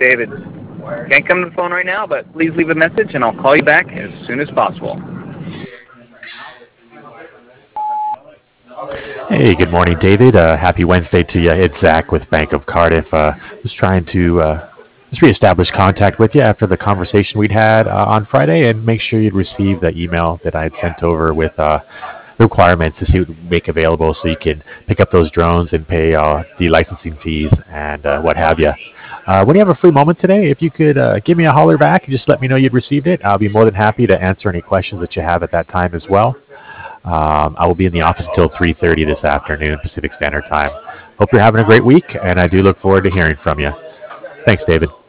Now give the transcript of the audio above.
David, can't come to the phone right now, but please leave a message and I'll call you back as soon as possible. Hey, good morning, David. Happy Wednesday to you. It's Zach with Bank of Cardiff. Was trying to just reestablish contact with you after the conversation we'd had on Friday, and make sure you'd received the email that I had sent over with the requirements to see what we make available, so you can pick up those drones and pay the licensing fees and what have you. When you have a free moment today, if you could give me a holler back and just let me know you'd received it, I'll be more than happy to answer any questions that you have at that time as well. I will be in the office until 3:30 this afternoon, Pacific Standard Time. Hope you're having a great week, and I do look forward to hearing from you. Thanks, David.